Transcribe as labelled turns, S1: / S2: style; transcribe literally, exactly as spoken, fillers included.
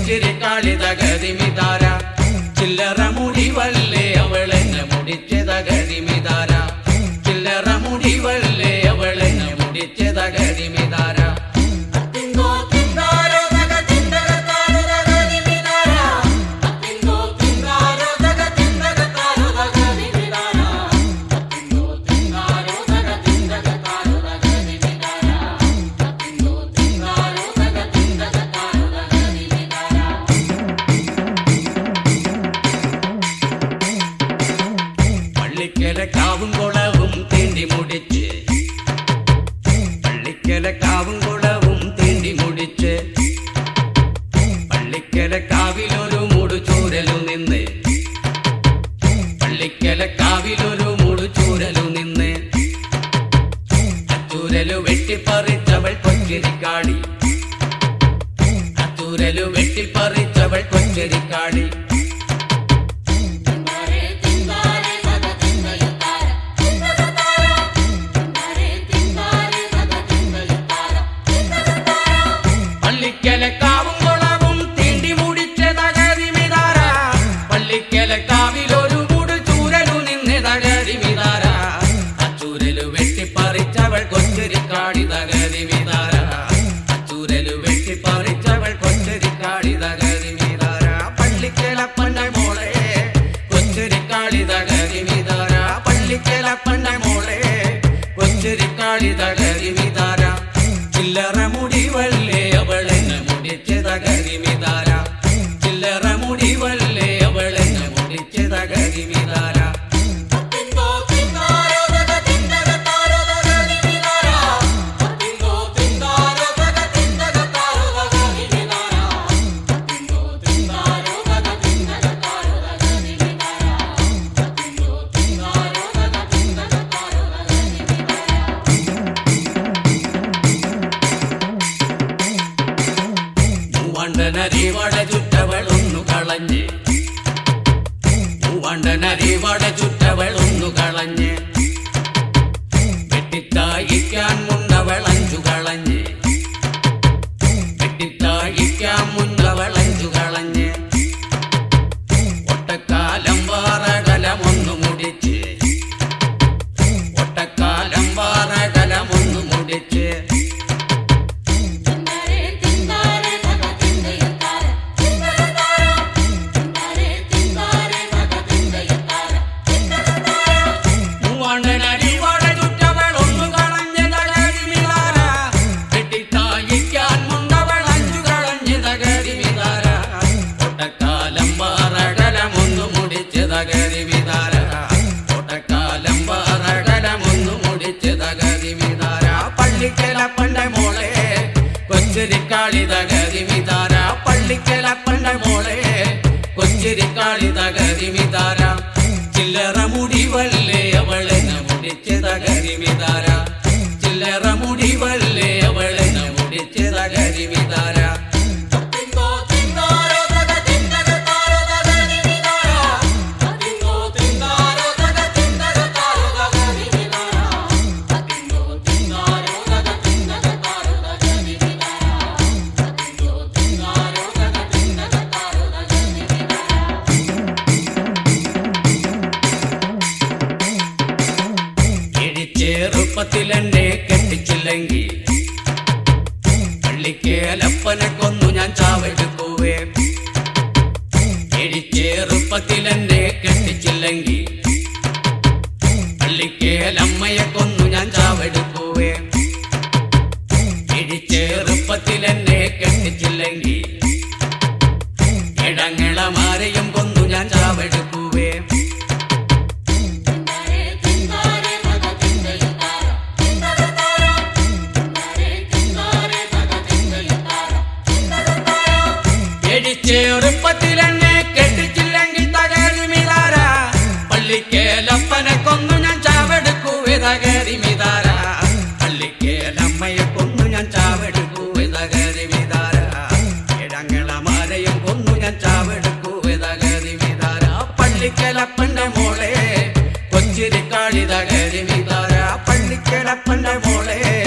S1: കൊച്ചിരി കാളിത ഗതിമിതാര ചില്ലറ മുടിവല്ലേ അവളെന്നെ മുടിച്ചത ഗതിമിതാര ചില്ലറ മുടിവല്ലേ അവളെന്നെ മുടിച്ചത ഗതിമിതാര കാവും കുളവും തീണ്ടി മുടിച്ച് പള്ളിക്കല കാവും കുളവും തീണ്ടി മുടിച്ച് പള്ളിക്കല കാവിലൊരു മുടുചൂരലു നിന്ന് പള്ളിക്കല കാവിലൊരു മുടുചൂരലു നിന്ന് അച്ചൂരലു വെട്ടിപ്പറിച്ചവൾ കൊച്ചിരിക്കാളി അച്ചൂരലു വെട്ടിപ്പറിച്ചവൾ കൊച്ചിരിക്കാളി കാവും കുളവും തീണ്ടി മുടിച്ചത ഗതിമിതാര പള്ളിക്കല കാവിലൊരു മുടുചൂരലു നിന്നത ഗതിമിതാര അച്ചൂരലു വെട്ടിപ്പറിച്ചവൾ കൊച്ചരിക്കാടിത ഗതിമിതാര അച്ചൂരലു വെട്ടിപ്പറിച്ചവൾ കൊച്ചരിക്കാടിത ഗതിമിതാര പള്ളിക്കലപ്പന്റെ മോളെ കൊച്ചരിക്കാളിത ഗതിമിതാര പള്ളിക്കലപ്പന്റെ മോളെ കൊച്ചരിക്കാളിത ഗതിമിതാര ചില്ലറ മുടിവല്ലേ അവളെന്നെ മുടിച്ചത ഗതിമിതാര ചില്ലറ മുടിവല്ലേ അവളെന്നെ മുടിച്ചത ഗതിമിതാര വണ്ടനരിവട ചുറ്റവൾ ഒന്നു കളഞ്ഞ് വണ്ടനരിവട ചുറ്റവൾ ഒന്നു കളഞ്ഞ് വെട്ടിത്തായിക്കാൻ മുന്നവൾ അഞ്ചു കളഞ്ഞ് വെട്ടിത്തായിക്കാൻ മുന്നവൾ അഞ്ചു കളഞ്ഞ് ഒട്ടക്കാലം വാറകലം ഒന്നു മുടിച്ച് ഒട്ടക്കാലം വാറകലം ഒന്നു മുടിച്ച് പള്ളിക്കലപ്പന്റെ മോളെ കൊച്ചിരിക്കാളിത ഗതിമിതാര പള്ളിക്കലപ്പന്റെ മോളെ കൊച്ചിരിക്കാളിത ഗതിമിതാര ചില്ലറ മുടിവല്ലേ അവളെന്നെ മുടിച്ചത ഗതിമിതാര ചില്ലറ മുടിവല്ലേ അവളെന്നെ മുടിച്ചത ഗതിമിതാര ചെറുപ്പത്തിലെന്നെ കെട്ടിച്ചില്ലെങ്കിൽ പള്ളിക്കേലപ്പനെ കൊന്നു ഞാൻ ചാവെടുക്കുവേ ചെറുപ്പത്തിലെന്നെ കെട്ടിച്ചില്ലെങ്കിൽ പള്ളിക്കേലമ്മയെ കൊന്നു ഞാൻ ചാവെടുക്കുവേ ചെറുപ്പത്തിലെന്നെ കെട്ടിച്ചില്ലെങ്കിൽ ഇടങ്ങളമാരെയും കൊന്നു ഞാൻ ചാവെടുക്കുവേ ചെറുപ്പത്തിലെന്നെ കെട്ടിച്ചില്ലെങ്കിൽ തകരിമിതാര പള്ളിക്കേലപ്പനെ കൊന്നു ഞാൻ ചാവെടുക്കുവേ തകരിമിതാര പള്ളിക്കേലമ്മയെ കൊന്നു ഞാൻ ചാവെടുക്കുവേ തകരിമിതാര ഇടങ്ങളമാരെയും കൊന്നു ഞാൻ ചാവെടുക്കുവേ തകരിമിതാര പള്ളിക്കേലപ്പന്റെ മോളെ കൊച്ചിരിക്കാളിത ഗതിമിതാര പള്ളിക്കേലപ്പന്റെ മോളെ